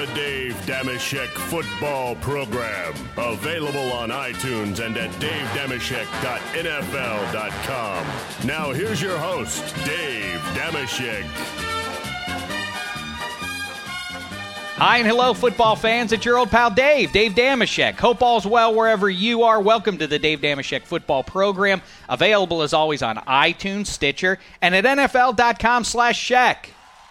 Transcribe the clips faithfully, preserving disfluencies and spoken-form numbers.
The Dave Dameshek Football Program. Available on iTunes and at dave dameshek dot n f l dot com. Now here's your host, Dave Dameshek. Hi and hello, football fans. It's your old pal Dave, Dave Dameshek. Hope all's well wherever you are. Welcome to the Dave Dameshek Football Program. Available as always on iTunes, Stitcher, and at N F L dot com slash Shek.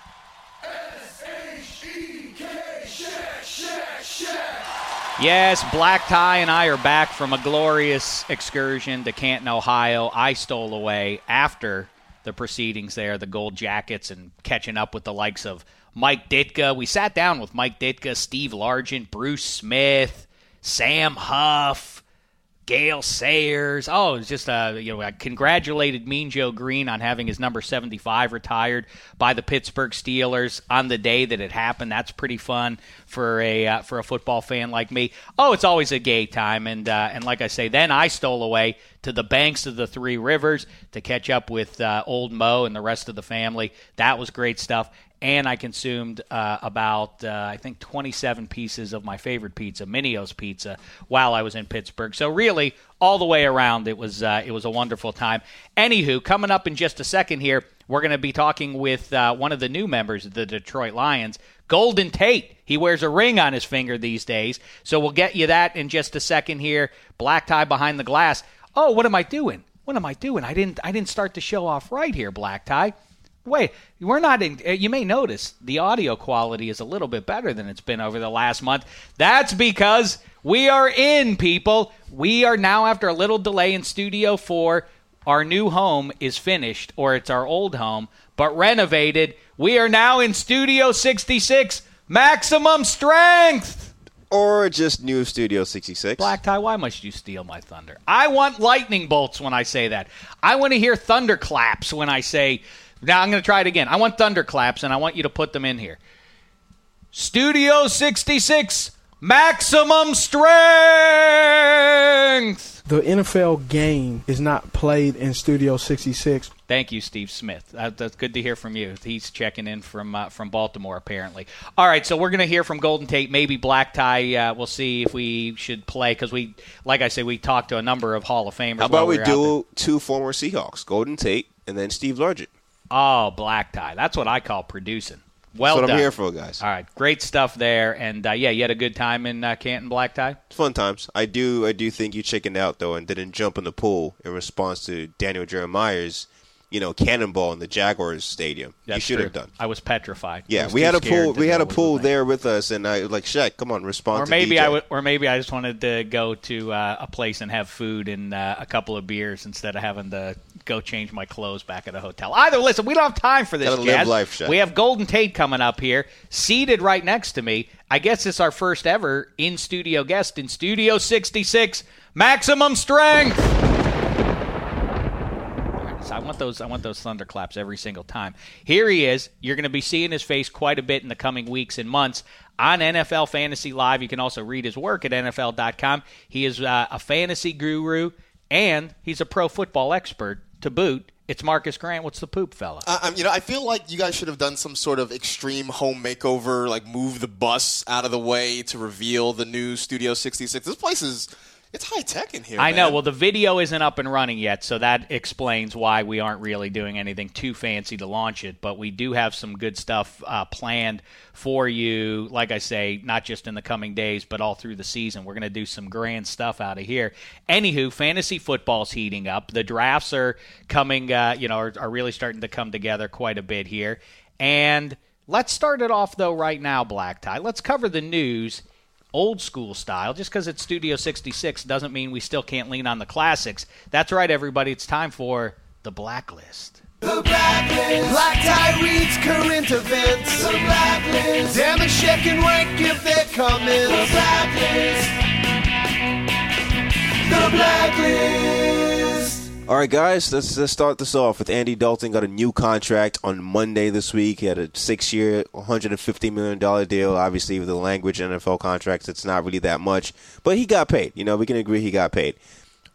Yes, Black Tie and I are back from a glorious excursion to Canton, Ohio. I stole away after the proceedings there, the Gold Jackets, and catching up with the likes of Mike Ditka. We sat down with Mike Ditka, Steve Largent, Bruce Smith, Sam Huff, Gale Sayers. Oh, it was just, uh, you know, I congratulated Mean Joe Green on having his number seventy-five retired by the Pittsburgh Steelers on the day that it happened. That's pretty fun for a uh, for a football fan like me. Oh, it's always a gay time. And, uh, and like I say, then I stole away to the banks of the Three Rivers to catch up with uh, Old Mo and the rest of the family. That was great stuff. And I consumed uh, about, uh, I think, twenty-seven pieces of my favorite pizza, Minio's Pizza, while I was in Pittsburgh. So really, all the way around, it was uh, it was a wonderful time. Anywho, coming up in just a second here, we're going to be talking with uh, one of the new members of the Detroit Lions, Golden Tate. He wears a ring on his finger these days. So we'll get you that in just a second here. Black Tie behind the glass. Oh, what am I doing? What am I doing? I didn't I didn't start the show off right here, Black Tie. Wait, we're not in, you may notice the audio quality is a little bit better than it's been over the last month. That's because we are in, people. We are now, after a little delay in Studio four, our new home is finished, or it's our old home, but renovated. We are now in Studio sixty-six, maximum strength. Or just new Studio sixty-six. Black Tie, why must you steal my thunder? I want lightning bolts when I say that. I want to hear thunderclaps when I say... Now, I'm going to try it again. I want thunderclaps, and I want you to put them in here. Studio sixty-six, maximum strength! The N F L game is not played in Studio sixty-six. Thank you, Steve Smith. Uh, that's good to hear from you. He's checking in from uh, from Baltimore, apparently. All right, so we're going to hear from Golden Tate, maybe Black Tie. Uh, we'll see if we should play, because we, like I said, we talked to a number of Hall of Famers. How about we, we do two former Seahawks, Golden Tate and then Steve Largent? Oh, Black Tie. That's what I call producing. Well That's what done. I'm here for, guys. All right, great stuff there. And, uh, yeah, you had a good time in uh, Canton, Black Tie? Fun times. I do I do think you chickened out, though, and didn't jump in the pool in response to Daniel Jeremiah's, you know, cannonball in the Jaguars stadium. That's you should true. have done. I was petrified. Yeah, was we had a pool. We had a was pool the there with us, and I was like, Shaq, come on, respond or to maybe D J. I w- or maybe I just wanted to go to uh, a place and have food and uh, a couple of beers instead of having to go change my clothes back at a hotel. Either, listen, we don't have time for this, Gotta Jazz. live life, Shaq. We have Golden Tate coming up here, seated right next to me. I guess it's our first ever in-studio guest in Studio sixty-six, maximum strength. I want those I want those thunderclaps every single time. Here he is. You're going to be seeing his face quite a bit in the coming weeks and months on N F L Fantasy Live. You can also read his work at N F L dot com. He is uh, a fantasy guru, and he's a pro football expert to boot. It's Marcus Grant. What's the poop, fella? Uh, you know, I feel like you guys should have done some sort of extreme home makeover, like move the bus out of the way to reveal the new Studio sixty-six. This place is... It's high-tech in here, I man. know. Well, the video isn't up and running yet, so that explains why we aren't really doing anything too fancy to launch it. But we do have some good stuff uh, planned for you, like I say, not just in the coming days, but all through the season. We're going to do some grand stuff out of here. Anywho, fantasy football's heating up. The drafts are coming, uh, you know, are, are really starting to come together quite a bit here. And let's start it off, though, right now, Black Tie. Let's cover the news old school style. Just because it's Studio sixty-six doesn't mean we still can't lean on the classics. That's right, everybody. It's time for the Blacklist. The Blacklist. Black Tie reads current events. The Blacklist. Dameshek and Rank if they're coming. The Blacklist. The Blacklist. All right, guys, let's, let's start this off with Andy Dalton. Got a new contract on Monday this week. He had a six-year, one hundred fifty million dollars deal. Obviously, with the language N F L contracts, it's not really that much. But he got paid. You know, we can agree he got paid.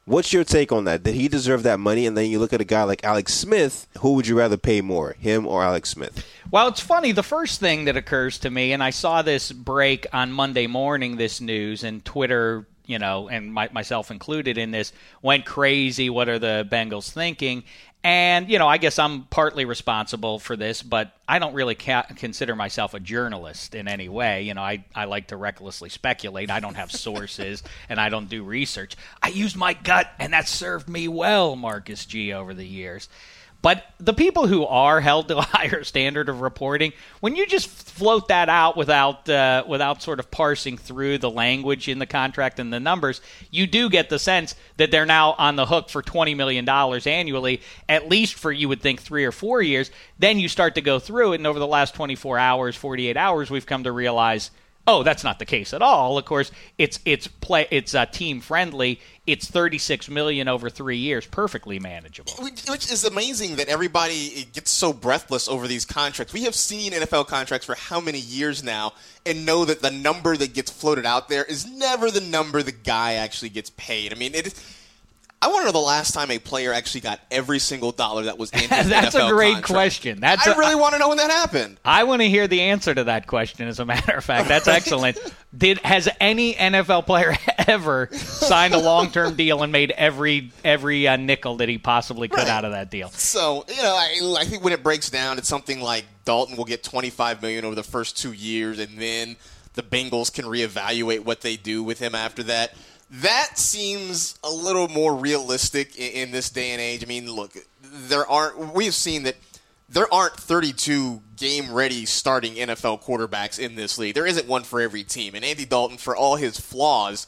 What's your take on that? Did he deserve that money? And then you look at a guy like Alex Smith. Who would you rather pay more, him or Alex Smith? Well, it's funny. The first thing that occurs to me, and I saw this break on Monday morning, this news, and Twitter, you know, and my, myself included in this, went crazy. What are the Bengals thinking? And, you know, I guess I'm partly responsible for this, but I don't really ca- consider myself a journalist in any way. You know, I, I like to recklessly speculate. I don't have sources, and I don't do research. I use my gut, and that served me well, Marcus G., over the years. But the people who are held to a higher standard of reporting, when you just float that out without uh, without sort of parsing through the language in the contract and the numbers, you do get the sense that they're now on the hook for twenty million dollars annually, at least for, you would think, three or four years. Then you start to go through it, and over the last twenty-four hours, forty-eight hours, we've come to realize, oh, that's not the case at all. Of course, it's it's play it's uh, team friendly. It's thirty-six million dollars over three years, perfectly manageable. Which is amazing that everybody gets so breathless over these contracts. We have seen N F L contracts for how many years now, and know that the number that gets floated out there is never the number the guy actually gets paid. I mean, it is. I want to know the last time a player actually got every single dollar that was in his That's N F L a great contract. question. That's I a, really want to know when that happened. I want to hear the answer to that question, as a matter of fact. That's excellent. Did Has any N F L player ever signed a long-term deal and made every every uh, nickel that he possibly could Right. out of that deal? So, you know, I, I think when it breaks down, it's something like Dalton will get twenty-five million dollars over the first two years, and then the Bengals can reevaluate what they do with him after that. That seems a little more realistic in, in this day and age. I mean, look, there aren't. We have seen that there aren't thirty-two game-ready starting N F L quarterbacks in this league. There isn't one for every team. And Andy Dalton, for all his flaws,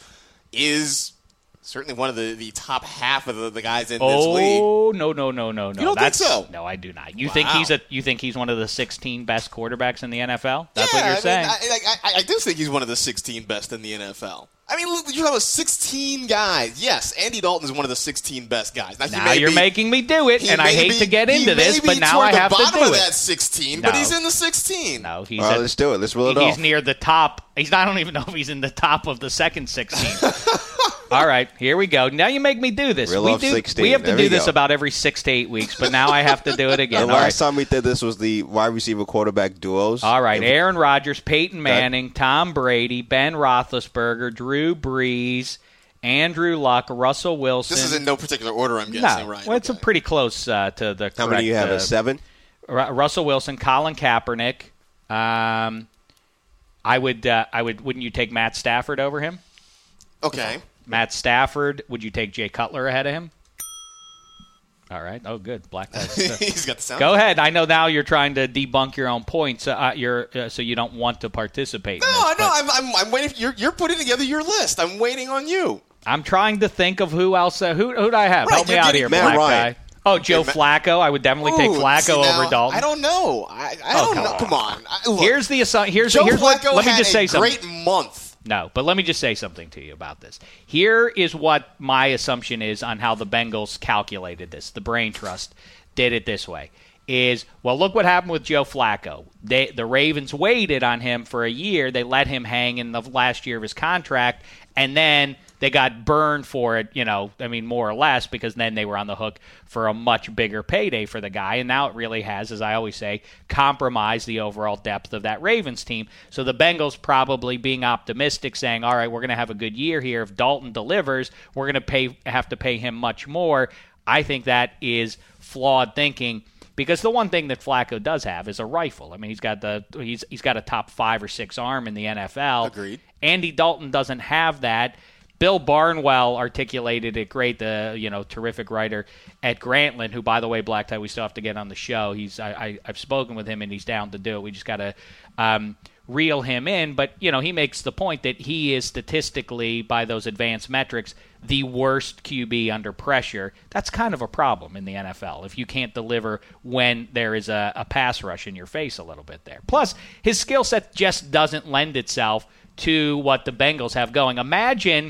is certainly one of the, the top half of the, the guys in this league. Oh no no no no no! You don't That's, think so? No, I do not. You Wow. think he's a? You think he's one of the sixteen best quarterbacks in the N F L? That's yeah, what you're I saying. Mean, I, I, I do think he's one of the sixteen best in the N F L. I mean, look, you have sixteen guys. Yes, Andy Dalton is one of the sixteen best guys. Now, he now may you're be, making me do it, he and I may hate be- to get he into may this, be but now toward I have the to bottom do of it. that sixteen, but No. he's in the sixteen. No, he's All right, at- let's do it. Let's roll it he's off. near the top. He's. I don't even know if he's in the top of the second sixteen. All right, here we go. Now you make me do this. Reel we off do. sixteen. We have to There do we this go. about every six to eight weeks, but now I have to do it The again. All last right. time we did this was the wide receiver quarterback duos. All right, And- Aaron Rodgers, Peyton Manning, Tom Brady, Ben Roethlisberger, Drew Brees, Andrew Luck, Russell Wilson. This is in no particular order, I'm no, guessing, right? well, it's Okay. a pretty close uh, to the How correct, many do you have? uh, A seven? Ru- Russell Wilson, Colin Kaepernick. Um, I would, uh, I would. Wouldn't you take Matt Stafford over him? Okay. Matt Stafford. Would you take Jay Cutler ahead of him? All right. Oh, good. Black tie. He's got the sound. Go ahead. I know now you're trying to debunk your own points. Uh, you're, uh, so you don't want to participate. No, in this, no, but I'm, I'm, I'm waiting. You're, you're putting together your list. I'm waiting on you. I'm trying to think of who else. Uh, who who do I have? Right, Help me you're out getting here, Matt black Ryan. guy. Oh, Joe Ma- Flacco. I would definitely take Ooh, Flacco see, now, over Dalton. I don't know. I, I Oh, don't come know. on. Come on. I, look, Here's the assu- here's Joe here's what. Flacco Let me had just say a something. great month. No, but let me just say something to you about this. Here is what my assumption is on how the Bengals calculated this. The Brain Trust did it this way. Is, well, look what happened with Joe Flacco. They, the Ravens waited on him for a year. They let him hang in the last year of his contract, and then they got burned for it, you know, I mean, more or less, because then they were on the hook for a much bigger payday for the guy. And now it really has, as I always say, compromised the overall depth of that Ravens team. So the Bengals probably being optimistic, saying, all right, we're going to have a good year here. If Dalton delivers, we're going to pay have to pay him much more. I think that is flawed thinking. Because the one thing that Flacco does have is a rifle. I mean, he's got the he's he's got a top five or six arm in the N F L. Agreed. Andy Dalton doesn't have that. Bill Barnwell articulated it great, the you know terrific writer at Grantland, who, by the way, Black Tie, we still have to get on the show. He's I, I, I've spoken with him, and he's down to do it. We just got to um, reel him in. But, you know, he makes the point that he is statistically, by those advanced metrics, the worst Q B under pressure. That's kind of a problem in the N F L if you can't deliver when there is a, a pass rush in your face a little bit there. Plus, his skill set just doesn't lend itself to what the Bengals have going. Imagine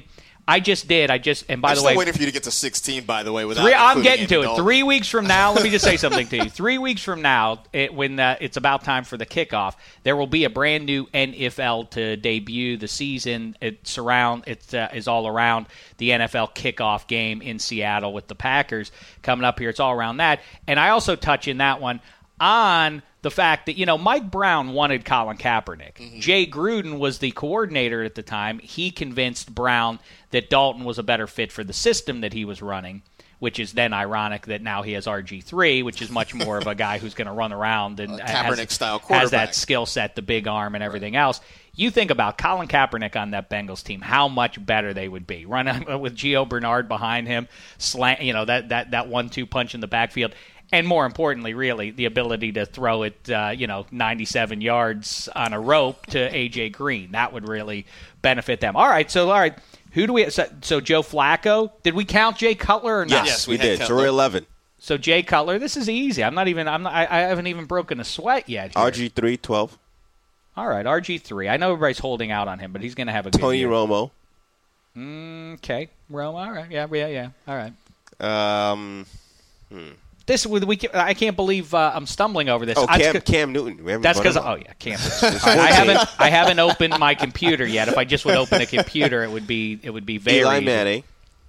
I just did. I just and by I'm the still way, waiting for you to get to sixteen. By the way, without three, I'm including getting Andy to it. Dalton. Three weeks from now, let me just say something to you. Three weeks from now, it, when uh, it's about time for the kickoff, there will be a brand new N F L to debut the season. It's around. It uh, is all around the N F L kickoff game in Seattle with the Packers coming up here. It's all around that, and I also touch in that one on the fact that, you know, Mike Brown wanted Colin Kaepernick. Mm-hmm. Jay Gruden was the coordinator at the time. He convinced Brown that Dalton was a better fit for the system that he was running, which is then ironic that now he has R G three, which is much more of a guy who's going to run around and has, has that skill set, the big arm and everything right. else. You think about Colin Kaepernick on that Bengals team, how much better they would be. Running with Gio Bernard behind him, slant, you know, that, that, that one two punch in the backfield. And more importantly, really, the ability to throw it, uh, you know, ninety-seven yards on a rope to A J Green. That would really benefit them. All right, so all right, who do we? So, so Joe Flacco. Did we count Jay Cutler or not? Yes, yes we, we did. So we're eleven. So Jay Cutler. This is easy. I'm not even. I'm not. I, I haven't even broken a sweat yet. Here. R G three, twelve. All right, R G three. I know everybody's holding out on him, but he's going to have a good Tony year. Romo. Mm, okay, Romo. All right. Yeah, yeah, yeah. All right. Um. Hmm. This we I can't believe uh, I'm stumbling over this. Oh, Cam, I, Cam Newton. That's because oh yeah, Cam. I haven't I haven't opened my computer yet. If I just would open a computer, it would be it would be very Eli easy. Manning.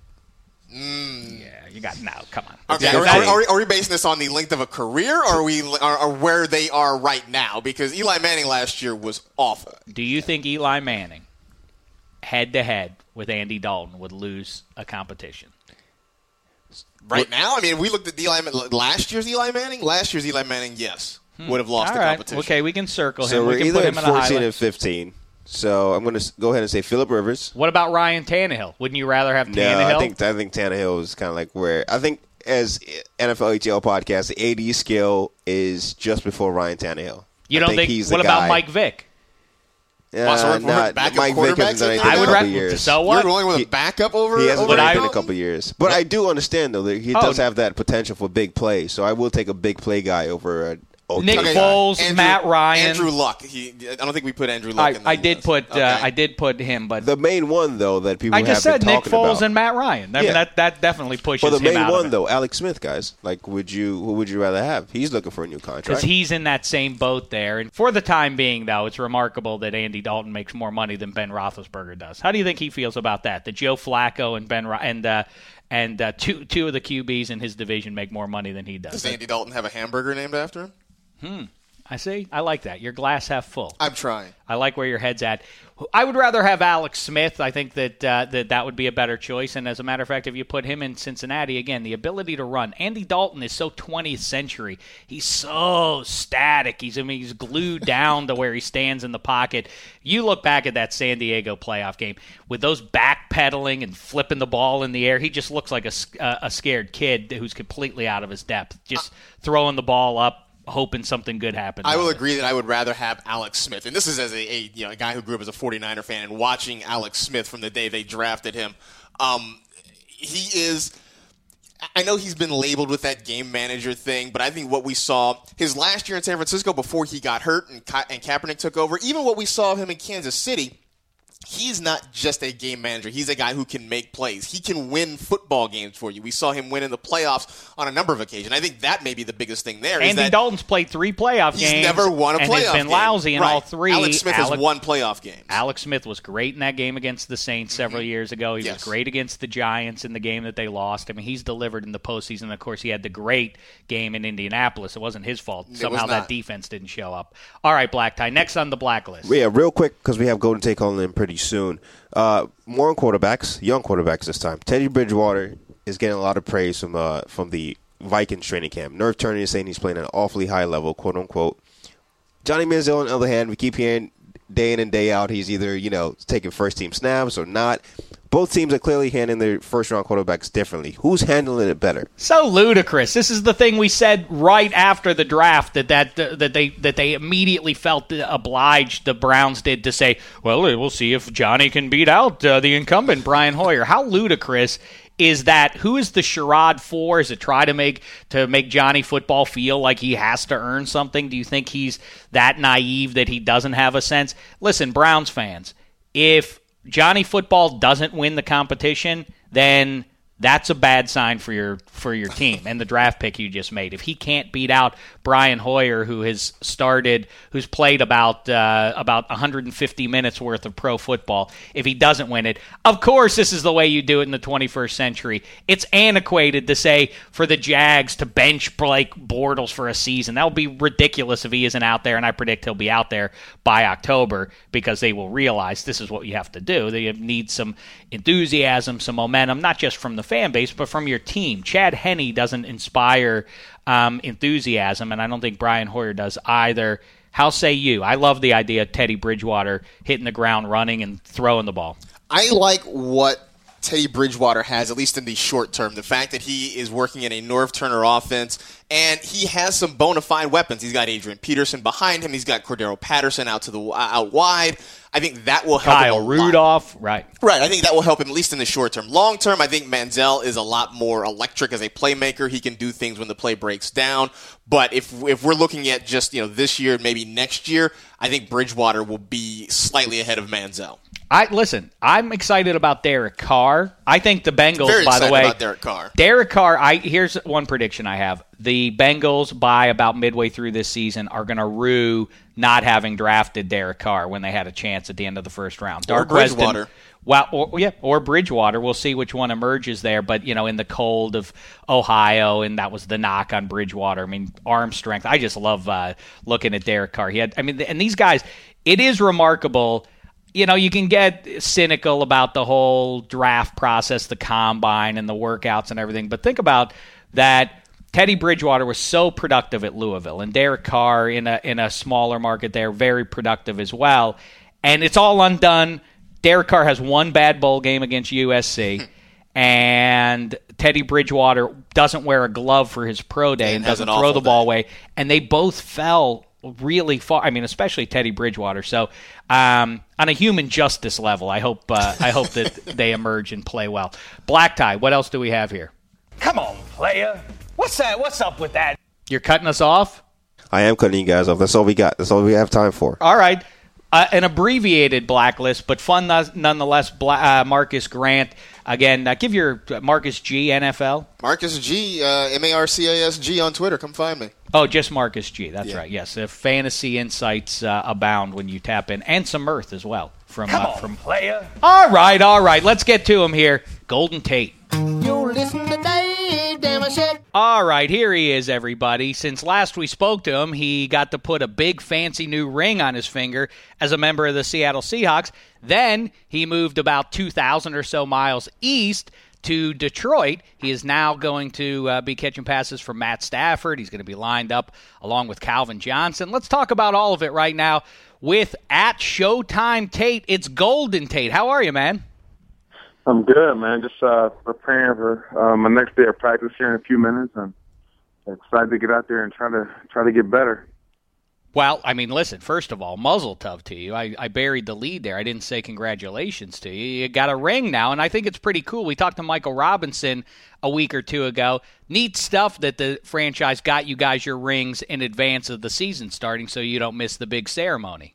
Mm. Yeah, you got now. Come on. Okay, are, are, are, we, are we basing this on the length of a career, or are we or, or where they are right now? Because Eli Manning last year was awful. Do you think Eli Manning, head to head with Andy Dalton, would lose a competition? Right what? now, I mean, we looked at Eli last year's Eli Manning. Last year's Eli Manning, yes, hmm. would have lost All the right. competition. Okay, we can circle him. So we we're can either put him at in a fourteen highlight. and fifteen. So I'm going to go ahead and say Phillip Rivers. What about Ryan Tannehill? Wouldn't you rather have Tannehill? No, I think I think Tannehill is kind of like where I think as N F L H L podcast, the A D skill is just before Ryan Tannehill. You don't I think, think? he's what the about guy. Mike Vick? Uh, wow, so we're, not, we're back Mike Vick hasn't done anything I in would a couple rather, years. So what? You're rolling with a backup over. He hasn't over done I, anything in a couple years, but I do understand though that he oh, does have that potential for big play. So I will take a big play guy over a. Okay. Nick okay. Foles, Andrew, Matt Ryan, Andrew Luck. He, I don't think we put Andrew Luck. I, in the I did list. put okay. uh, I did put him, but the main one though that people I just have said been Nick talking Foles about. and Matt Ryan. I mean, Yeah. that that definitely pushes Well, the him main out one of it. though, Alex Smith, guys. Like, would you who would you rather have? He's looking for a new Because contract. he's in that same boat there. And for the time being, though, it's remarkable that Andy Dalton makes more money than Ben Roethlisberger does. How do you think he feels about that? That Joe Flacco and Ben Ro- and uh, and uh, two two of the Q Bs in his division make more money than he does. Does Andy Dalton have a hamburger named after him? Hmm. I see. I like that. Your glass half full. I'm trying. I like where your head's at. I would rather have Alex Smith. I think that uh, that that would be a better choice. And as a matter of fact, if you put him in Cincinnati, again, the ability to run. Andy Dalton is so twentieth century. He's so static. He's I mean, he's glued down to where he stands in the pocket. You look back at that San Diego playoff game with those backpedaling and flipping the ball in the air. He just looks like a, a scared kid who's completely out of his depth, just throwing the ball up, hoping something good happens. I will agree that I would rather have Alex Smith. And this is as a, a you know a guy who grew up as a forty-niner fan and watching Alex Smith from the day they drafted him. Um, he is – I know he's been labeled with that game manager thing, but I think what we saw his last year in San Francisco before he got hurt and, Ka- and Kaepernick took over, even what we saw of him in Kansas City – he's not just a game manager. He's a guy who can make plays. He can win football games for you. We saw him win in the playoffs on a number of occasions. I think that may be the biggest thing there. Andy is that Dalton's played three playoff he's games. He's never won a and playoff has been game. lousy in right. all three. Alex Smith Alex, has won playoff games. Alex Smith was great in that game against the Saints several mm-hmm. years ago. He yes. was great against the Giants in the game that they lost. I mean, he's delivered in the postseason. Of course, he had the great game in Indianapolis. It wasn't his fault. It Somehow that defense didn't show up. All right, Black Tie. Next on the blacklist. Yeah, real quick, because we have Golden Tate calling in pretty soon. Uh, more on quarterbacks, young quarterbacks this time. Teddy Bridgewater is getting a lot of praise from uh, from the Vikings training camp. Nerf Turner is saying he's playing at an awfully high level, quote unquote. Johnny Manziel, on the other hand, we keep hearing day in and day out he's either, you know, taking first team snaps or not. Both teams are clearly handling their first-round quarterbacks differently. Who's handling it better? So ludicrous. This is the thing we said right after the draft that that uh, that they that they immediately felt obliged. The Browns did to say, "Well, we'll see if Johnny can beat out uh, the incumbent Brian Hoyer." How ludicrous is that? Who is the charade for? Is it try to make to make Johnny Football feel like he has to earn something? Do you think he's that naive that he doesn't have a sense? Listen, Browns fans, if Johnny Football doesn't win the competition, then that's a bad sign for your for your team and the draft pick you just made. If he can't beat out Brian Hoyer, who has started, who's played about uh, about one hundred fifty minutes worth of pro football, if he doesn't win it, of course this is the way you do it in the twenty-first century. It's antiquated to say for the Jags to bench Blake Bortles for a season. That would be ridiculous if he isn't out there, and I predict he'll be out there by October because they will realize this is what you have to do. They need some enthusiasm, some momentum, not just from the fan base, but from your team. Chad Henne doesn't inspire um, enthusiasm, and I don't think Brian Hoyer does either. How say you? I love the idea of Teddy Bridgewater hitting the ground running and throwing the ball. I like what Teddy Bridgewater has, at least in the short term. The fact that he is working in a Norv Turner offense, and he has some bona fide weapons. He's got Adrian Peterson behind him. He's got Cordero Patterson out to the uh, out wide. I think that will help Kyle him a Rudolph, lot. right. Right, I think that will help him at least in the short term. Long term, I think Manziel is a lot more electric as a playmaker. He can do things when the play breaks down. But if if we're looking at just, you know, this year, maybe next year, I think Bridgewater will be slightly ahead of Manziel. I listen, I'm excited about Derek Carr. I think the Bengals, Very by the way, about Derek Carr. Derek Carr, I here's one prediction I have. The Bengals, by about midway through this season, are going to rue not having drafted Derek Carr when they had a chance at the end of the first round. Or Dark Bridgewater. Weston, well, or, yeah, or Bridgewater. We'll see which one emerges there. But, you know, in the cold of Ohio, and that was the knock on Bridgewater. I mean, arm strength. I just love uh, looking at Derek Carr. He had, I mean, and these guys, it is remarkable. You know, you can get cynical about the whole draft process, the combine and the workouts and everything, but think about that. Teddy Bridgewater was so productive at Louisville, and Derek Carr in a in a smaller market there, very productive as well. And it's all undone. Derek Carr has one bad bowl game against U S C, and Teddy Bridgewater doesn't wear a glove for his pro day and, and doesn't throw the ball away. And they both fell really far. I mean, especially Teddy Bridgewater. So, um, on a human justice level, I hope uh, I hope that they emerge and play well. Black Tie, what else do we have here? Come on, player. What's that? What's up with that? You're cutting us off? I am cutting you guys off. That's all we got. That's all we have time for. All right. Uh, an abbreviated blacklist, but fun nonetheless. Bla- uh, Marcus Grant. Again, uh, give your uh, Marcus G, N F L. Marcus G, uh, M A R C A S G on Twitter. Come find me. Oh, just Marcus G. That's yeah. right. Yes, uh, fantasy insights uh, abound when you tap in, and some mirth as well from Come uh, on, from player. All right, all right. Let's get to him here. Golden Tate. You listen to Dave Damashek. All right, here he is, everybody. Since last we spoke to him, he got to put a big fancy new ring on his finger as a member of the Seattle Seahawks. Then he moved about two thousand or so miles east to Detroit. He is now going to uh, be catching passes from Matt Stafford. He's going to be lined up along with Calvin Johnson. Let's talk about all of it right now with at Showtime Tate. It's Golden Tate. How are you, man? I'm good, man. Just uh, preparing for uh, my next day of practice here in a few minutes, and excited to get out there and try to try to get better. Well, I mean, listen, first of all, muzzle tough to you. I, I buried the lead there. I didn't say congratulations to you. You got a ring now, and I think it's pretty cool. We talked to Michael Robinson a week or two ago. Neat stuff that the franchise got you guys your rings in advance of the season starting so you don't miss the big ceremony.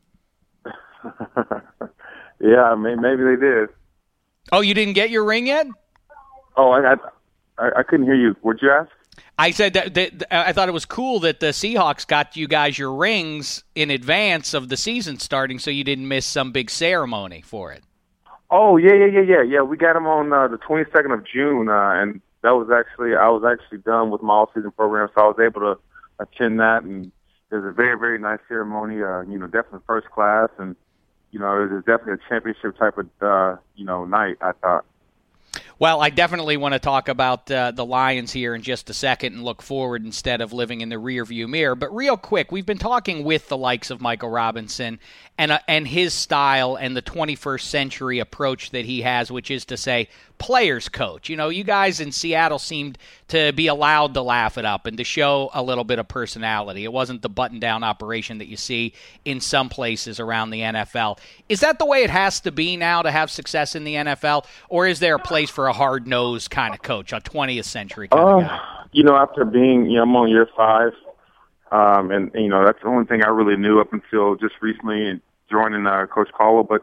Yeah, I mean, maybe they did. Oh, you didn't get your ring yet? Oh, I I, I couldn't hear you. What'd you ask? I said that, that I thought it was cool that the Seahawks got you guys your rings in advance of the season starting, so you didn't miss some big ceremony for it. Oh yeah, yeah, yeah, yeah, yeah. We got them on uh, the twenty-second of June, uh, and that was actually I was actually done with my all-season program, so I was able to attend that, and it was a very, very nice ceremony. Uh, you know, definitely first class, and you know, it was definitely a championship type of uh, you know night, I thought. Well, I definitely want to talk about uh, the Lions here in just a second and look forward instead of living in the rearview mirror. But real quick, we've been talking with the likes of Michael Robinson and uh, and his style and the twenty-first century approach that he has, which is to say players coach. You know, you guys in Seattle seemed to be allowed to laugh it up and to show a little bit of personality. It wasn't the button-down operation that you see in some places around the N F L. Is that the way it has to be now to have success in the N F L, or is there a place for a hard-nosed kind of coach, a twentieth century kind uh, of guy? You know, after being, you know, I'm on year five, um, and, you know, that's the only thing I really knew up until just recently and joining uh, Coach Caldwell. But,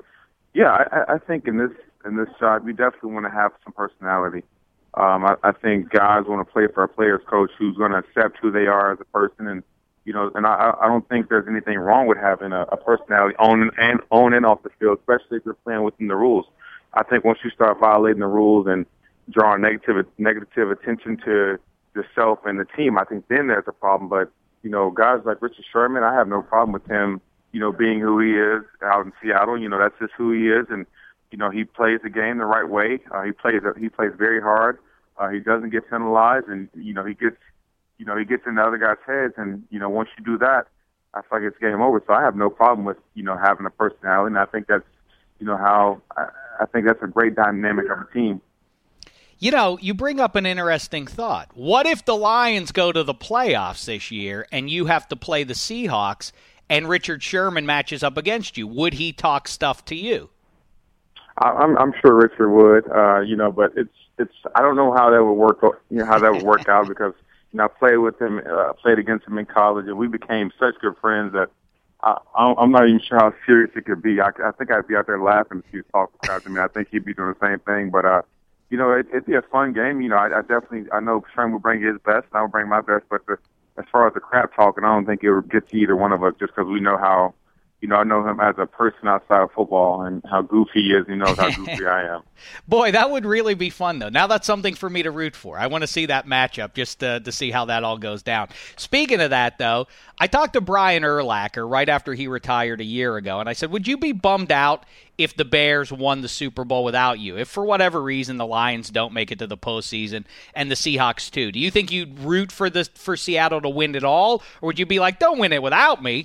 Yeah, I, I think in this in this job, you definitely want to have some personality. Um, I, I think guys want to play for a player's coach who's going to accept who they are as a person, and you know, and I, I don't think there's anything wrong with having a, a personality on and on and off the field, especially if you're playing within the rules. I think once you start violating the rules and drawing negative negative attention to yourself and the team, I think then there's a problem. But you know, guys like Richard Sherman, I have no problem with him, you know, being who he is out in Seattle. You know, that's just who he is, and you know, he plays the game the right way. Uh, he plays he plays very hard. Uh, he doesn't get penalized, and you know, he gets you know he gets in the other guys' heads. And you know, once you do that, I feel like it's game over. So I have no problem with you know having a personality, and I think that's you know how I, I think that's a great dynamic of a team. You know, you bring up an interesting thought. What if the Lions go to the playoffs this year and you have to play the Seahawks and Richard Sherman matches up against you? Would he talk stuff to you? I'm, I'm sure Richard would, uh, you know, but it's it's. I don't know how that would work. You know how that would work out because you know I played with him, uh, played against him in college, and we became such good friends that I, I'm not even sure how serious it could be. I, I think I'd be out there laughing if he was talking about me. I think he'd be doing the same thing, but uh, you know, it, it'd be a fun game. You know, I, I definitely I know Sherman will bring his best, and I will bring my best, but the, as far as the crap talking, I don't think it would get to either one of us just because we know how. You know, I know him as a person outside of football and how goofy he is. He knows how goofy I am. Boy, that would really be fun, though. Now that's something for me to root for. I want to see that matchup just to, to see how that all goes down. Speaking of that, though, I talked to Brian Urlacher right after he retired a year ago, and I said, would you be bummed out if the Bears won the Super Bowl without you? If for whatever reason the Lions don't make it to the postseason and the Seahawks too, do you think you'd root for the for Seattle to win it all, or would you be like, don't win it without me?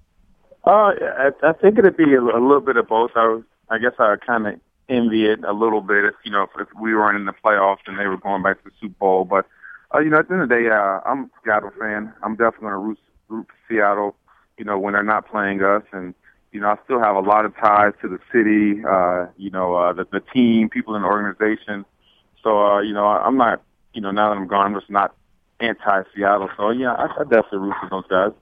Uh, I, I think it'd be a, a little bit of both. I, was, I guess I kind of envy it a little bit if, you know, if, if we weren't in the playoffs and they were going back to the Super Bowl. But, uh, you know, at the end of the day, uh, I'm a Seattle fan. I'm definitely going to root, root for Seattle, you know, when they're not playing us. And, you know, I still have a lot of ties to the city, uh, you know, uh, the, the team, people in the organization. So, uh, you know, I, I'm not, you know, now that I'm gone, I'm just not anti-Seattle. So, yeah, I, I definitely root for those guys.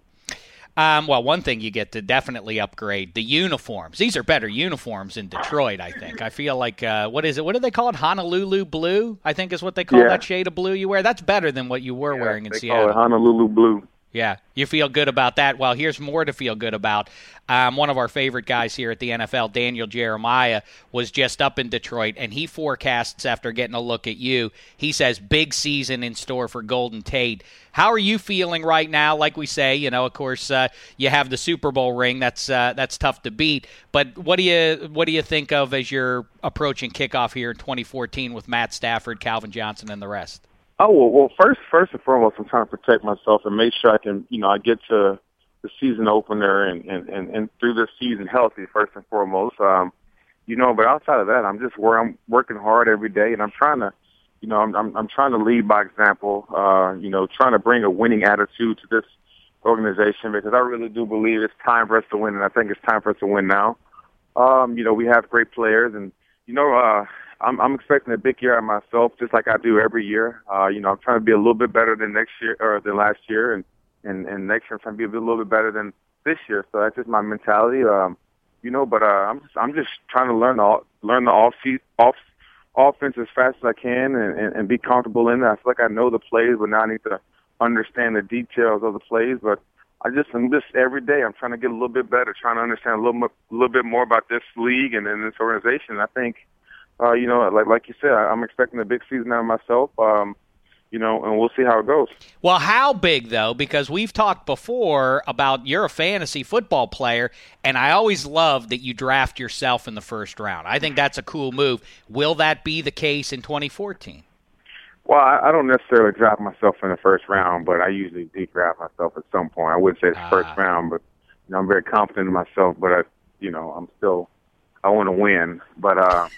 Um, well, one thing you get to definitely upgrade, the uniforms. These are better uniforms in Detroit, I think. I feel like, uh, what is it? What do they call it? Honolulu blue, I think is what they call yeah. that shade of blue you wear. That's better than what you were yeah, wearing in they Seattle. Call it Honolulu blue. Yeah, you feel good about that. Well, here's more to feel good about. Um, one of our favorite guys here at the N F L, Daniel Jeremiah, was just up in Detroit, and he forecasts after getting a look at you. He says, big season in store for Golden Tate. How are you feeling right now? Like we say, you know, of course, uh, you have the Super Bowl ring. That's uh, that's tough to beat. But what do you what do you think of as you're approaching kickoff here in twenty fourteen with Matt Stafford, Calvin Johnson, and the rest? Oh, well, well, first, first and foremost, I'm trying to protect myself and make sure I can, you know, I get to the season opener and, and, and, and through this season healthy, first and foremost. Um, you know, but outside of that, I'm just where I'm working hard every day, and I'm trying to, you know, I'm, I'm, I'm trying to lead by example, uh, you know, trying to bring a winning attitude to this organization because I really do believe it's time for us to win, and I think it's time for us to win now. Um, you know, we have great players, and, you know, uh, I'm, I'm expecting a big year out of myself, just like I do every year. Uh, you know, I'm trying to be a little bit better than next year or than last year, and, and, and next year I'm trying to be a little bit better than this year. So that's just my mentality. Um, you know, but uh, I'm just I'm just trying to learn the learn the off off offense as fast as I can and, and, and be comfortable in it. I feel like I know the plays, but now I need to understand the details of the plays. But I just I'm just every day I'm trying to get a little bit better, trying to understand a little more, a little bit more about this league and, and this organization. I think. Uh, you know, like like you said, I'm expecting a big season out of myself, um, you know, and we'll see how it goes. Well, how big, though? Because we've talked before about you're a fantasy football player, and I always love that you draft yourself in the first round. I think that's a cool move. Will that be the case in twenty fourteen? Well, I, I don't necessarily draft myself in the first round, but I usually do draft myself at some point. I wouldn't say it's uh, first round, but, you know, I'm very confident in myself, but, I, you know, I'm still – I want to win, but uh,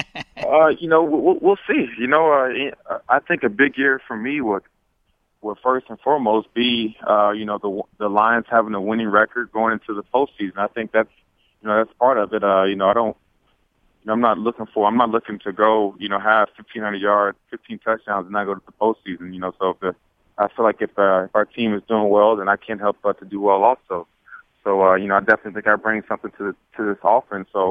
uh, you know, we'll, we'll see. You know, uh, I think a big year for me would, would first and foremost be, uh, you know, the the Lions having a winning record going into the postseason. I think that's, you know, that's part of it. Uh, you know, I don't, you know, I'm not looking for, I'm not looking to go, you know, have fifteen hundred yards, fifteen touchdowns, and not go to the postseason. You know, so if the, I feel like if, uh, if our team is doing well, then I can't help but to do well also. So, uh, you know, I definitely think I bring something to the, to this offense. So.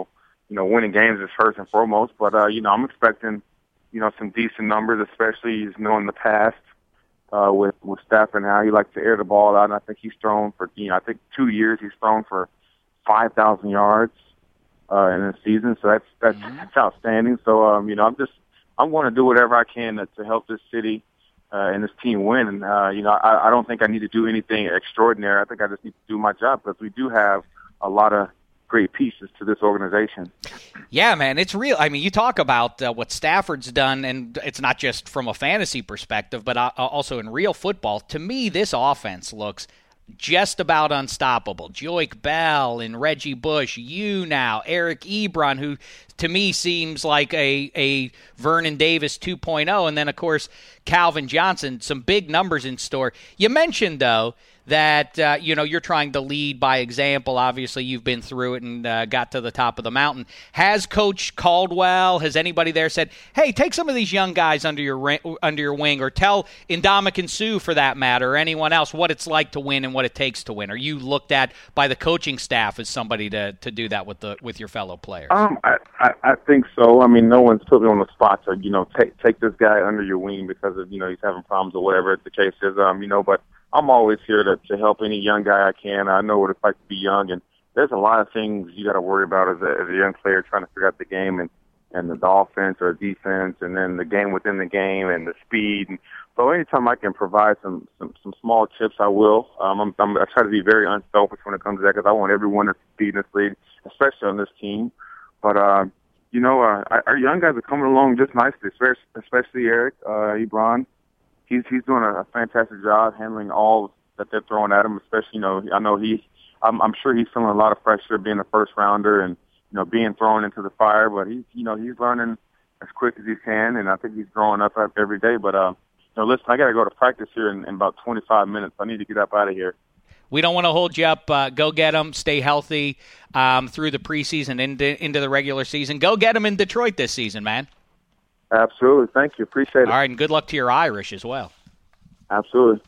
you know, winning games is first and foremost. But, uh, you know, I'm expecting, you know, some decent numbers, especially, you know, in the past uh, with, with Stafford and how he likes to air the ball out. And I think he's thrown for, you know, I think two years he's thrown for five thousand yards uh, in a season. So that's, that's, mm-hmm. that's outstanding. So, um, you know, I'm just, I'm going to do whatever I can to, to help this city uh, and this team win. And, uh, you know, I, I don't think I need to do anything extraordinary. I think I just need to do my job because we do have a lot of great pieces to this organization. Yeah, man, it's real. I mean, you talk about uh, what Stafford's done, and it's not just from a fantasy perspective, but uh, also in real football. To me, this offense looks just about unstoppable. Joique Bell and Reggie Bush, you now, Eric Ebron, who to me seems like a, a Vernon Davis two point oh, and then, of course, Calvin Johnson, some big numbers in store. You mentioned, though, that, uh, you know, you're trying to lead by example. Obviously, you've been through it and uh, got to the top of the mountain. Has Coach Caldwell, has anybody there said, hey, take some of these young guys under your under your wing, or tell Ndamukong Suh, for that matter, or anyone else, what it's like to win and what it takes to win? Are you looked at by the coaching staff as somebody to, to do that with the with your fellow players? Um, I, I, I think so. I mean, no one's put me on the spot to, you know, take take this guy under your wing because of, you know, he's having problems or whatever the case is. Um, you know, but I'm always here to, to help any young guy I can. I know what it's like to be young, and there's a lot of things you got to worry about as a, as a young player trying to figure out the game and, and the offense or defense, and then the game within the game and the speed. And so anytime I can provide some, some, some small tips, I will. Um, I'm, I'm, I try to be very unselfish when it comes to that because I want everyone to succeed in this league, especially on this team. But, uh, you know, uh, our young guys are coming along just nicely, especially, especially Eric uh, Ebron. He's he's doing a, a fantastic job handling all that they're throwing at him. Especially, you know, I know he, I'm, I'm sure he's feeling a lot of pressure being a first rounder and, you know, being thrown into the fire. But he's, you know, he's learning as quick as he can, and I think he's growing up every day. But, uh, you know, listen, I got to go to practice here in, in about twenty-five minutes. I need to get up out of here. We don't want to hold you up. Uh, go get them. Stay healthy um, through the preseason into into the regular season. Go get them in Detroit this season, man. Absolutely. Thank you. Appreciate it. All right, and good luck to your Irish as well. Absolutely.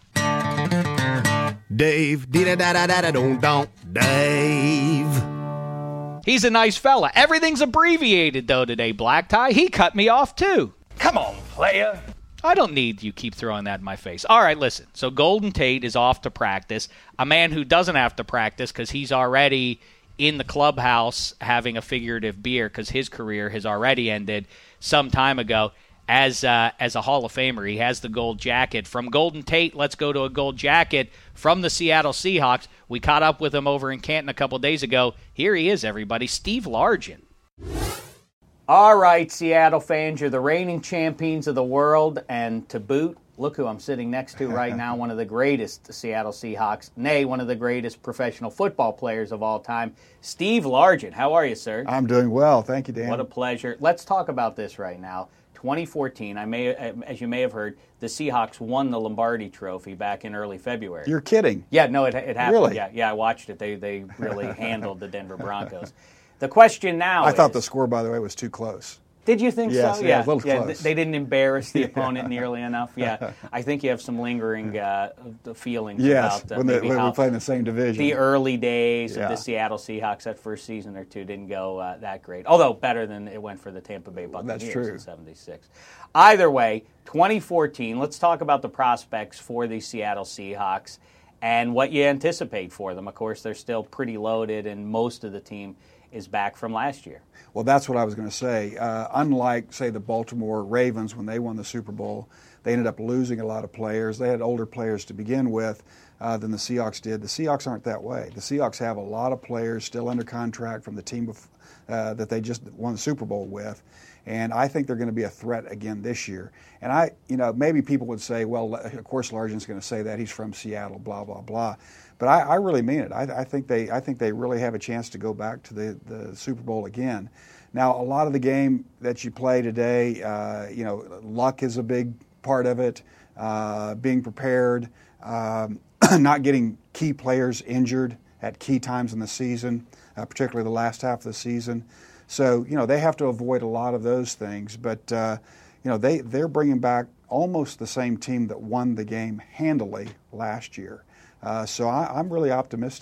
Dave, dee-da-da-da-da-don't, Dave. He's a nice fella. Everything's abbreviated, though, today, Black Tie. He cut me off, too. Come on, player. I don't need you keep throwing that in my face. All right, listen. So Golden Tate is off to practice. A man who doesn't have to practice because he's already in the clubhouse having a figurative beer because his career has already ended some time ago as uh, as a Hall of Famer. He has the gold jacket. From Golden Tate, let's go to a gold jacket from the Seattle Seahawks. We caught up with him over in Canton a couple days ago. Here he is, everybody, Steve Largent. All right, Seattle fans, you're the reigning champions of the world, and to boot, look who I'm sitting next to right now, one of the greatest Seattle Seahawks, nay, one of the greatest professional football players of all time, Steve Largent. How are you, sir? I'm doing well. Thank you, Dan. What a pleasure. Let's talk about this right now. twenty fourteen, I may, as you may have heard, the Seahawks won the Lombardi Trophy back in early February. You're kidding. Yeah, no, it, it happened. Really? Yeah, yeah, I watched it. They, they really handled the Denver Broncos. The question now I is, thought the score, by the way, was too close. Did you think yes, so? Yeah, Yeah, a little yeah. close. They didn't embarrass the opponent nearly enough. Yeah, I think you have some lingering uh, feelings yes, about uh, when, maybe they, when how we play in the same division. The early days yeah. of the Seattle Seahawks, that first season or two, didn't go uh, that great. Although better than it went for the Tampa Bay Buccaneers That's true. in seventy-six. Either way, twenty fourteen, let's talk about the prospects for the Seattle Seahawks and what you anticipate for them. Of course, they're still pretty loaded, and most of the team is back from last year. Well, that's what I was going to say. Uh, unlike, say, the Baltimore Ravens when they won the Super Bowl, they ended up losing a lot of players. They had older players to begin with uh, than the Seahawks did. The Seahawks aren't that way. The Seahawks have a lot of players still under contract from the team bef- uh, that they just won the Super Bowl with. And I think they're going to be a threat again this year. And I, you know, maybe people would say, well, of course Largent's going to say that. He's from Seattle, blah, blah, blah. But I, I really mean it. I, I think they I think they really have a chance to go back to the, the Super Bowl again. Now, a lot of the game that you play today, uh, you know, luck is a big part of it, uh, being prepared, um, not getting key players injured at key times in the season, uh, particularly the last half of the season. So, you know, they have to avoid a lot of those things. But, uh, you know, they, they're bringing back almost the same team that won the game handily last year. Uh, so I, I'm really optimistic.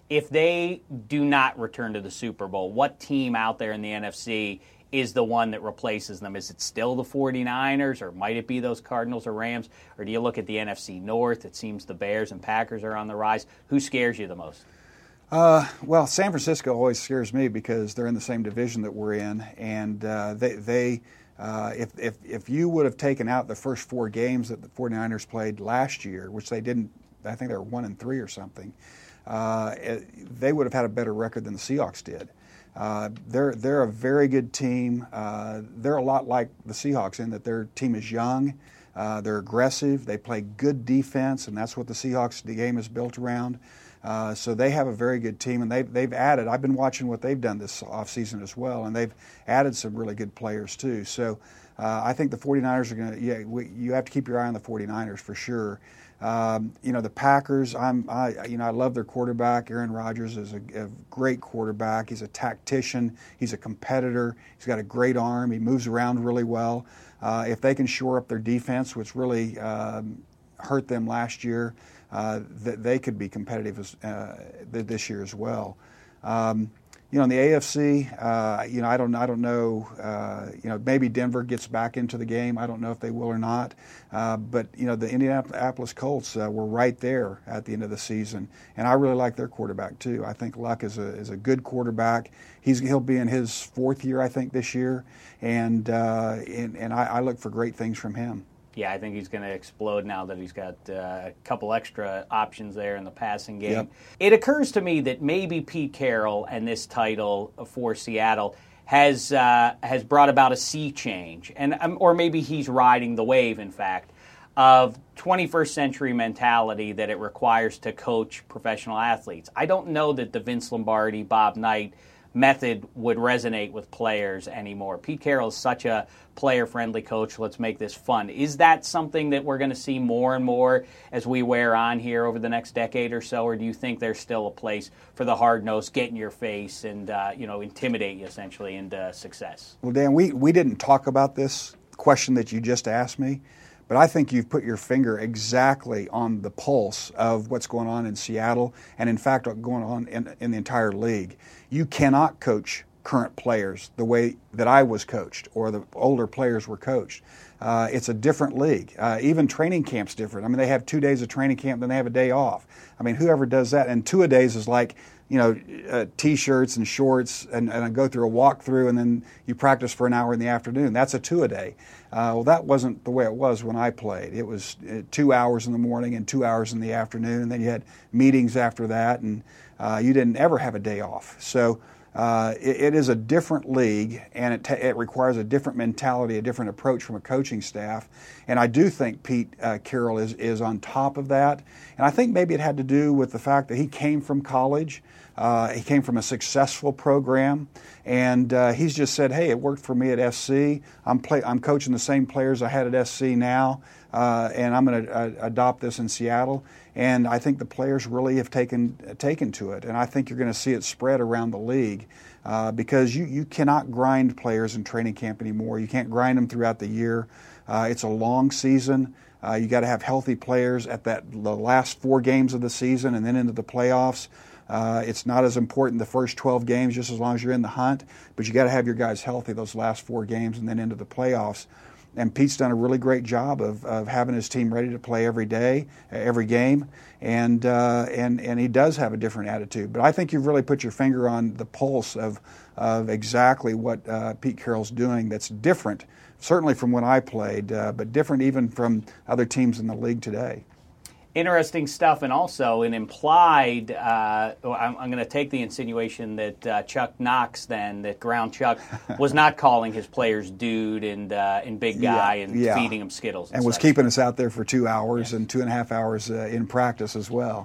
if they do not return to the Super Bowl, what team out there in the N F C is the one that replaces them? Is it still the 49ers, or might it be those Cardinals or Rams? Or do you look at the N F C North? It seems the Bears and Packers are on the rise. Who scares you the most? Uh, well, San Francisco always scares me because they're in the same division that we're in, and uh, they, they uh, if, if if you would have taken out the first four games that the 49ers played last year, which they didn't, I think they were one and three or something, uh, they would have had a better record than the Seahawks did. Uh, they're they're a very good team. Uh, they're a lot like the Seahawks in that their team is young, uh, they're aggressive, they play good defense, and that's what the Seahawks the game is built around. Uh, so they have a very good team, and they've, they've added, I've been watching what they've done this offseason as well, and they've added some really good players too. So uh, I think the 49ers are going to, yeah, we, you have to keep your eye on the 49ers for sure. Um, you know, the Packers, I'm, I, you know, I love their quarterback. Aaron Rodgers is a, a great quarterback. He's a tactician. He's a competitor. He's got a great arm. He moves around really well. Uh, if they can shore up their defense, which really um, hurt them last year, Uh, that they could be competitive as, uh, this year as well. Um, you know, in the A F C, uh, you know, I don't, I don't know. Uh, you know, maybe Denver gets back into the game. I don't know if they will or not. Uh, but you know, the Indianapolis Colts uh, were right there at the end of the season, and I really like their quarterback too. I think Luck is a is a good quarterback. He's he'll be in his fourth year, I think, this year, and uh, and, and I, I look for great things from him. Yeah, I think he's going to explode now that he's got uh, a couple extra options there in the passing game. Yep. It occurs to me that maybe Pete Carroll and this title for Seattle has uh, has brought about a sea change, and um, or maybe he's riding the wave, in fact, of twenty-first century mentality that it requires to coach professional athletes. I don't know that the Vince Lombardi, Bob Knight method would resonate with players anymore. Pete Carroll is such a player-friendly coach. Let's make this fun. Is that something that we're going to see more and more as we wear on here over the next decade or so, or do you think there's still a place for the hard-nosed, get in your face and uh, you know, intimidate you essentially into success? Well, Dan, we, we didn't talk about this question that you just asked me, but I think you've put your finger exactly on the pulse of what's going on in Seattle and, in fact, what's going on in, in the entire league. You cannot coach current players the way that I was coached or the older players were coached. Uh, it's a different league. Uh, even training camp's different. I mean, they have two days of training camp, then they have a day off. I mean, whoever does that, and two-a-days is like, you know, uh, T-shirts and shorts, and, and I go through a walkthrough, and then you practice for an hour in the afternoon. That's a two-a-day. Uh, well, that wasn't the way it was when I played. It was uh, two hours in the morning and two hours in the afternoon, and then you had meetings after that, and uh, you didn't ever have a day off. So uh, it, it is a different league, and it, ta- it requires a different mentality, a different approach from a coaching staff. And I do think Pete uh, Carroll is, is on top of that. And I think maybe it had to do with the fact that he came from college. Uh, he came from a successful program, and uh, he's just said, hey, it worked for me at S C. I'm, play- I'm coaching the same players I had at S C now, uh, and I'm going to uh, adopt this in Seattle. And I think the players really have taken taken to it, and I think you're going to see it spread around the league uh, because you, you cannot grind players in training camp anymore. You can't grind them throughout the year. Uh, it's a long season. Uh, you got to have healthy players at that the last four games of the season and then into the playoffs. Uh, it's not as important the first twelve games, just as long as you're in the hunt, but you got to have your guys healthy those last four games and then into the playoffs. And Pete's done a really great job of, of having his team ready to play every day, every game, and uh, and and he does have a different attitude. But I think you've really put your finger on the pulse of of exactly what uh, Pete Carroll's doing. That's different, certainly from when I played, uh, but different even from other teams in the league today. Interesting stuff, and also an implied, uh, I'm, I'm going to take the insinuation that uh, Chuck Knox then, that Ground Chuck, was not calling his players dude and uh, and big guy yeah, and yeah. feeding them Skittles. And, and was such. keeping us out there for two hours yes. and two and a half hours uh, in practice as well.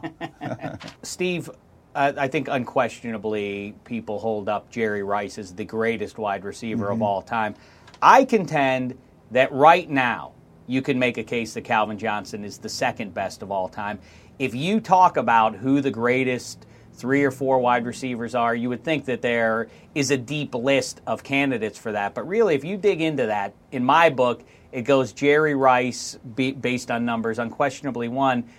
Steve, uh, I think unquestionably people hold up Jerry Rice as the greatest wide receiver mm-hmm. of all time. I contend that right now, you can make a case that Calvin Johnson is the second best of all time. If you talk about who the greatest three or four wide receivers are, you would think that there is a deep list of candidates for that. But really, if you dig into that, in my book, it goes Jerry Rice, based on numbers, unquestionably one.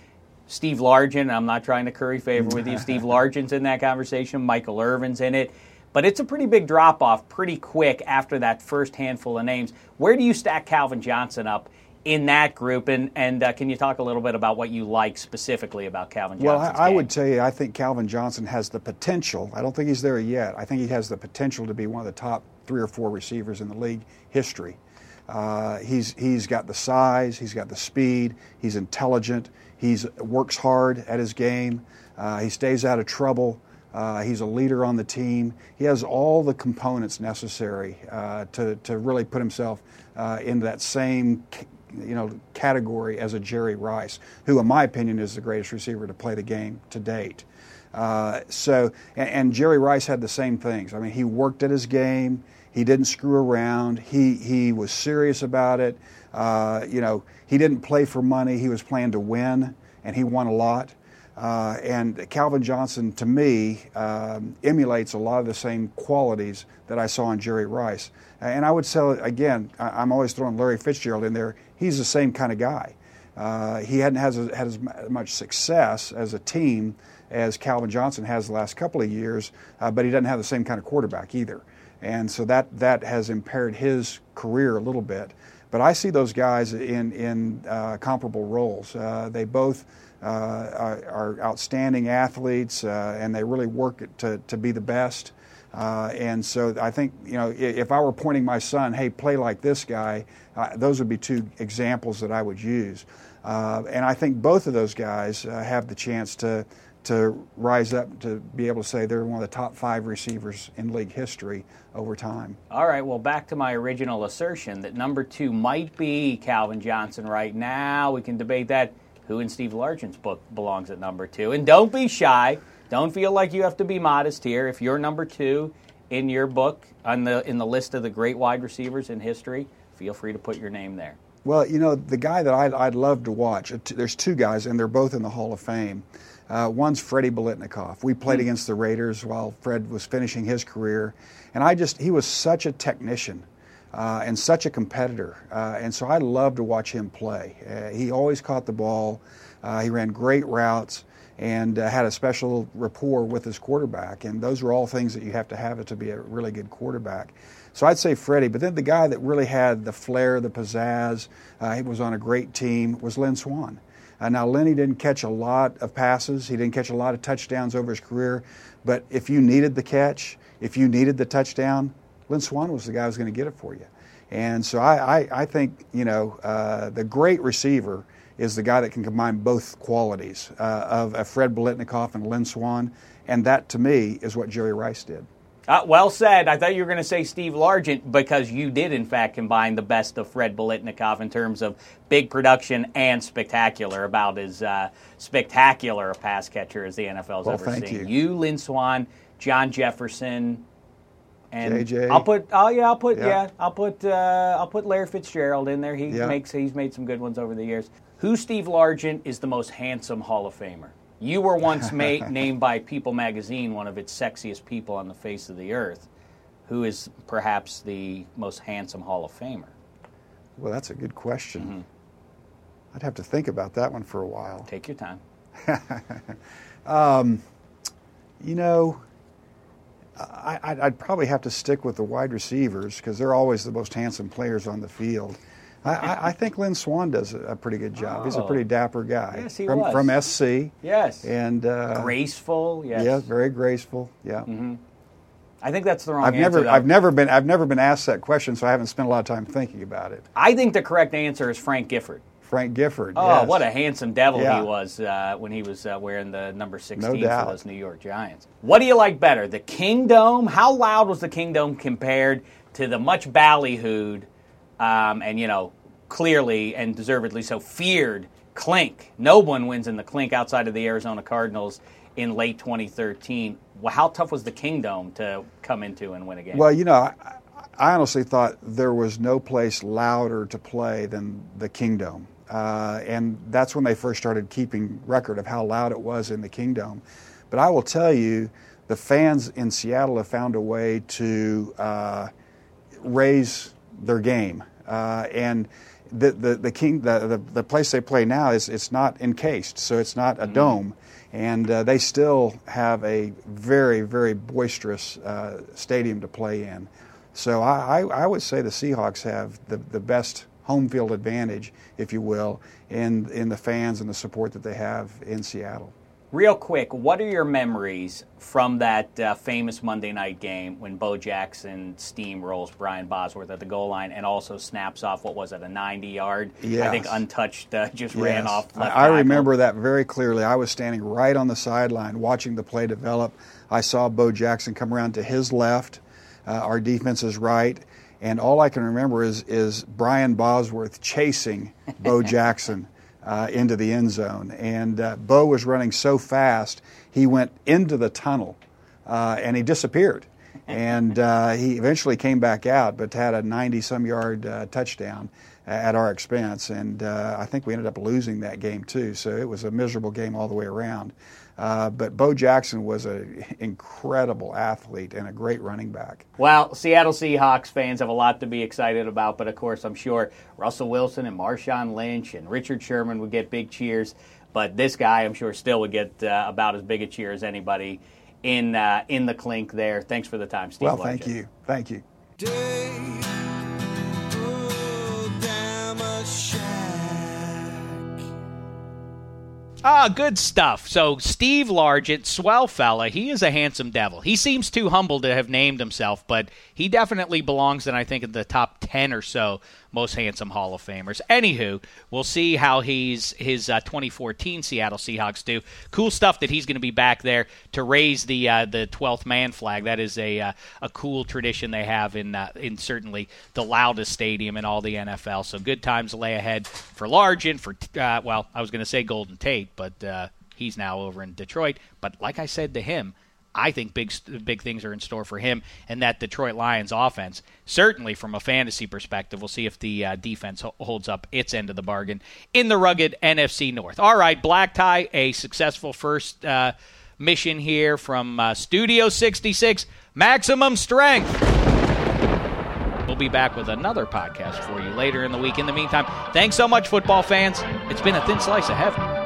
Steve Largent, I'm not trying to curry favor with you. Steve Largent's in that conversation. Michael Irvin's in it. But it's a pretty big drop-off pretty quick after that first handful of names. Where do you stack Calvin Johnson up in that group? And, and uh, can you talk a little bit about what you like specifically about Calvin Well, Johnson's I, I game? would tell you, I think Calvin Johnson has the potential. I don't think he's there yet. I think he has the potential to be one of the top three or four receivers in the league history. Uh, he's he's got the size, he's got the speed, he's intelligent, he works hard at his game, uh, he stays out of trouble, uh, he's a leader on the team. He has all the components necessary uh, to to really put himself uh, into that same you know category as a Jerry Rice, who, in my opinion, is the greatest receiver to play the game to date. Uh, so, and, and Jerry Rice had the same things. I mean, he worked at his game. He didn't screw around. He he was serious about it. Uh, you know, he didn't play for money. He was playing to win, and he won a lot. Uh, and Calvin Johnson, to me, um, emulates a lot of the same qualities that I saw in Jerry Rice. And I would say, again, I'm always throwing Larry Fitzgerald in there. He's the same kind of guy. Uh, he hadn't has, had as much success as a team as Calvin Johnson has the last couple of years, uh, but he doesn't have the same kind of quarterback either. And so that, that has impaired his career a little bit. But I see those guys in, in uh, comparable roles. Uh, they both uh, are, are outstanding athletes, uh, and they really work to, to be the best. Uh, and so I think, you know, if I were pointing my son, hey, play like this guy, uh, those would be two examples that I would use. Uh, and I think both of those guys uh, have the chance to to rise up to be able to say they're one of the top five receivers in league history over time. All right, well, back to my original assertion that number two might be Calvin Johnson right now. We can debate that. Who in Steve Largent's book belongs at number two? And don't be shy. Don't feel like you have to be modest here. If you're number two in your book on the in the list of the great wide receivers in history, feel free to put your name there. Well, you know, the guy that I'd, I'd love to watch, there's two guys, and they're both in the Hall of Fame. Uh, one's Freddie Biletnikoff. We played mm. against the Raiders while Fred was finishing his career, and I just he was such a technician uh, and such a competitor, uh, and so I love to watch him play. Uh, he always caught the ball. Uh, he ran great routes and uh, had a special rapport with his quarterback, and those are all things that you have to have to be a really good quarterback. So I'd say Freddie, but then the guy that really had the flair, the pizzazz, uh, he was on a great team, was Lynn Swann. Uh, now, Lenny didn't catch a lot of passes. He didn't catch a lot of touchdowns over his career. But if you needed the catch, if you needed the touchdown, Lynn Swann was the guy who was going to get it for you. And so I, I, I think, you know, uh, the great receiver is the guy that can combine both qualities uh, of, of Fred Biletnikoff and Lynn Swann. And that, to me, is what Jerry Rice did. Uh, well said. I thought you were going to say Steve Largent because you did, in fact, combine the best of Fred Biletnikoff in terms of big production and spectacular, about as uh, spectacular a pass catcher as the N F L's well, ever thank seen. You. you, Lynn Swann, John Jefferson, and J J. I'll put. Oh yeah, I'll put. Yeah, yeah I'll put. Uh, I'll put Larry Fitzgerald in there. He yeah. makes. He's made some good ones over the years. Who, Steve Largent, is the most handsome Hall of Famer? You were once made, named by People magazine one of its sexiest people on the face of the earth. Who is perhaps the most handsome Hall of Famer? Well, that's a good question. Mm-hmm. I'd have to think about that one for a while. Take your time. um, you know, I, I'd, I'd probably have to stick with the wide receivers because they're always the most handsome players on the field. I, I, I think Lynn Swann does a, a pretty good job. Oh. He's a pretty dapper guy. Yes, he from, was. From S C. Yes. And uh, graceful. Yes. Yeah, very graceful. Yeah. Mm-hmm. I think that's the wrong I've answer. Never, though. I've never been. I've never been asked that question, so I haven't spent a lot of time thinking about it. I think the correct answer is Frank Gifford. Frank Gifford. Oh, yes. What a handsome devil yeah. he was uh, when he was uh, wearing the number sixteen no for those New York Giants. What do you like better, the Kingdome? How loud was the Kingdome compared to the much ballyhooed um, and you know clearly and deservedly so feared Clink? No one wins in the Clink outside of the Arizona Cardinals in late twenty thirteen. Well, how tough was the Kingdome to come into and win a game? Well, you know, I, I honestly thought there was no place louder to play than the Kingdome. Uh, and that's when they first started keeping record of how loud it was in the Kingdome. But I will tell you, the fans in Seattle have found a way to uh, raise their game. Uh, and the the the, king, the the the place they play now is it's not encased, so it's not a mm-hmm. dome, and uh, they still have a very very boisterous uh, stadium to play in. So I, I, I would say the Seahawks have the the best home field advantage, if you will, in in the fans and the support that they have in Seattle. Real quick, what are your memories from that uh, famous Monday night game when Bo Jackson steamrolls Brian Bosworth at the goal line and also snaps off, what was it, a ninety-yard, yes. I think untouched, uh, just yes. ran off left I, I tackle. remember that very clearly. I was standing right on the sideline watching the play develop. I saw Bo Jackson come around to his left, uh, our defense is right, and all I can remember is, is Brian Bosworth chasing Bo Jackson Uh, into the end zone. And uh, Bo was running so fast, he went into the tunnel uh, and he disappeared. And uh, he eventually came back out, but had a ninety-some yard uh, touchdown at our expense. And uh, I think we ended up losing that game too. So it was a miserable game all the way around. Uh, but Bo Jackson was an incredible athlete and a great running back. Well, Seattle Seahawks fans have a lot to be excited about, but of course I'm sure Russell Wilson and Marshawn Lynch and Richard Sherman would get big cheers, but this guy I'm sure still would get uh, about as big a cheer as anybody in uh, in the clink there. Thanks for the time, Steve. Well, Largent. thank you. Thank you. Day, oh, damn a shack. Ah, good stuff. So Steve Largent, swell fella, he is a handsome devil. He seems too humble to have named himself, but he definitely belongs in, I think, in the top ten or so most handsome Hall of Famers. Anywho, we'll see how he's his uh, twenty fourteen Seattle Seahawks do. Cool stuff that he's going to be back there to raise the uh, the twelfth man flag. That is a uh, a cool tradition they have in uh, in certainly the loudest stadium in all the N F L. So good times lay ahead for Largent, for uh, well, I was going to say Golden Tate, but uh, he's now over in Detroit. But like I said to him, I think big big things are in store for him and that Detroit Lions offense. Certainly from a fantasy perspective, we'll see if the uh, defense ho- holds up its end of the bargain in the rugged N F C North. All right, Black Tie, a successful first uh, mission here from uh, Studio sixty-six, Maximum Strength. We'll be back with another podcast for you later in the week. In the meantime, thanks so much, football fans. It's been a thin slice of heaven.